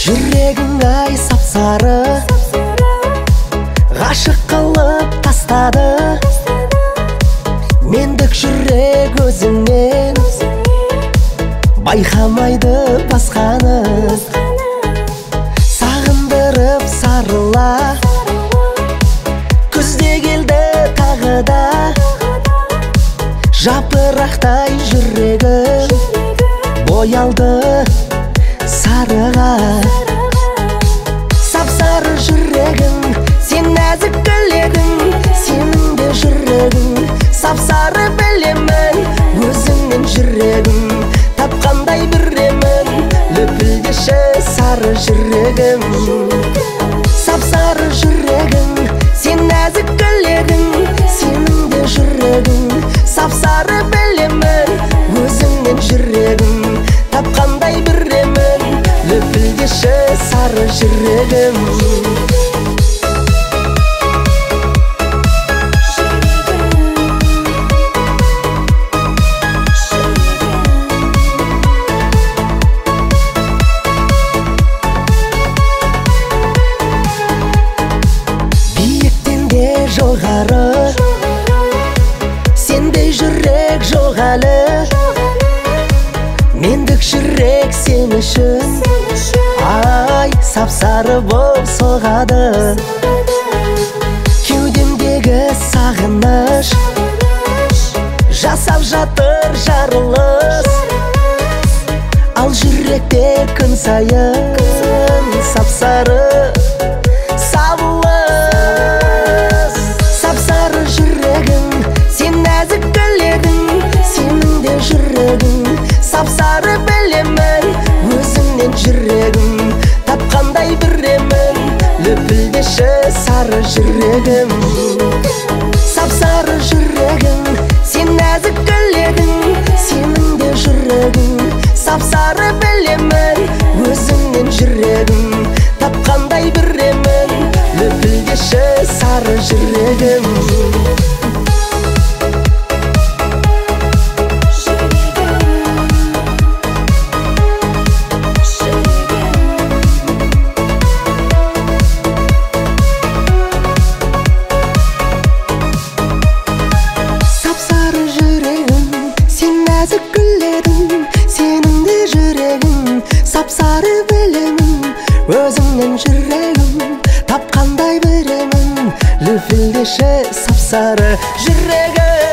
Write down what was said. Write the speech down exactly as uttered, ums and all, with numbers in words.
Жүрегің ай сап-сары, ғашық қылып тастады. Мендік жүрек өзіңнен байқамайды басқаны. Сағындырып сарыла, күзде келді тағы да. Жапырақтай жүрегім боялды сарыға. Сап-сары жүрегің, сен нәзік гүледің. Сенің де жүрегің сап-сары, білемін өзіңнің жүрегің. Тапқандай біремін, лүпілдеші сары жүрегім. Сап-сары жүрегің, сен нәзік гүледің. Сенің де жүрегің сап-сары, білемін өзіңнің жүрегің. Тапқандай біремін, лүпілдеші сары жүрегім. Биіктен де жоғары, сендей жүрек жоқ әлі. Мендік жүрек сен үшін ай сап-сары боп соғады. Кеудемдегі сағыныш жасап жатыр жарылыс. Ал жүректе күн сайын сап-сары сабылыс. Сап-сары жүрегің, сен нәзік гүледің. Сенің де жүрегің сап-сары, білемін өзіңнен жүрегім. Тапқандай біремін, лүпілдеші сары жүрегім. Сап-сары жүрегің, сен нәзік гүледің. Сенің де жүрегің сап-сары, білемін өзіңнен жүрегім. Тапқандай біремін, лүпілдеші сары жүрегім. Сап-сары білемін өзіңнен жүрегім. Тапқандай біремін, лүпілдеші сап-сары жүрегім.